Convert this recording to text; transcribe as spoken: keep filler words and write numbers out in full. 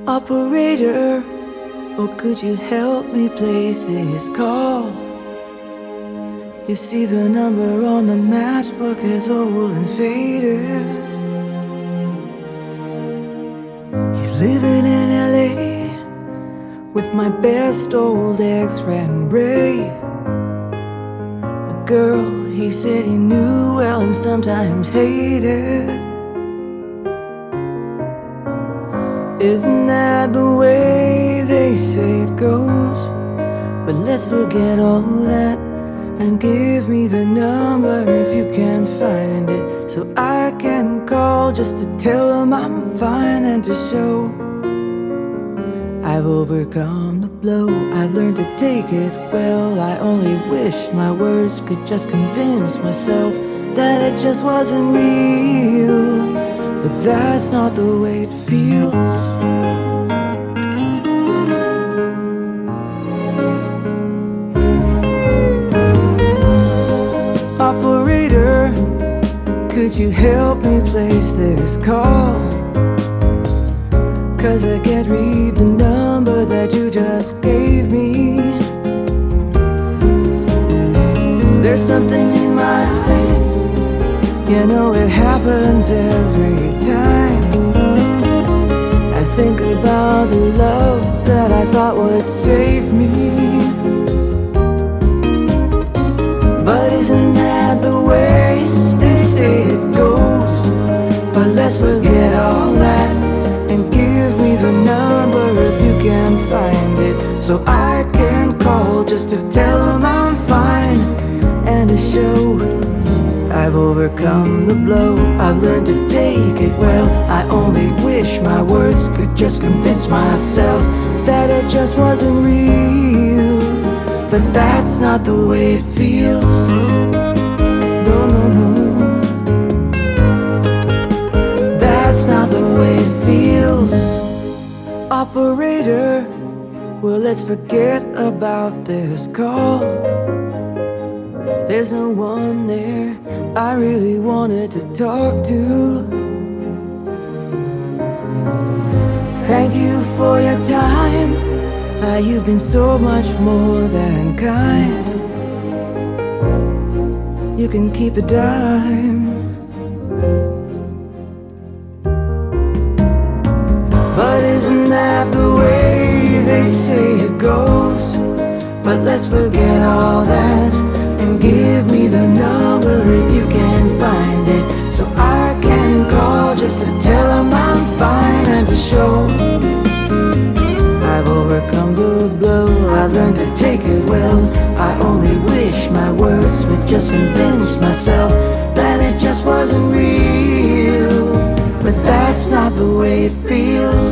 Operator, oh could you help me place this call? You see the number on the matchbook is old and faded. He's living in L A with my best old ex-friend Ray, a girl he said he knew well and sometimes hated. Isn't that the way they say it goes? But let's forget all that and give me the number if you can find it, so I can call just to tell them I'm fine and to show I've overcome the blow. I've learned to take it well. I only wish my words could just convince myself that it just wasn't real, but that's not the way it feels. Operator, could you help me place this call? Cause I can't read the number that you just gave me. There's something in my eyes, you know it happens every time. I think about the love that I thought would save me. But isn't that the way they say it goes? But let's forget all that and give me the number if you can find it, so I can call just to tell them I'm fine and to show I've overcome the blow. I've learned to take it well. I only wish my words could just convince myself that it just wasn't real, but that's not the way it feels. No, no, no, that's not the way it feels. Operator, well let's forget about this call. There's no one there I really wanted to talk to. Thank you for your time. Ah, you've been so much more than kind. You can keep a dime, but isn't that the way they say it goes? But let's forget all that and give me the number if you can find it, so I can call just to tell them I'm fine and to show I've overcome the blow. I've learned to take it well. I only wish my words would just convince myself that it just wasn't real, but that's not the way it feels.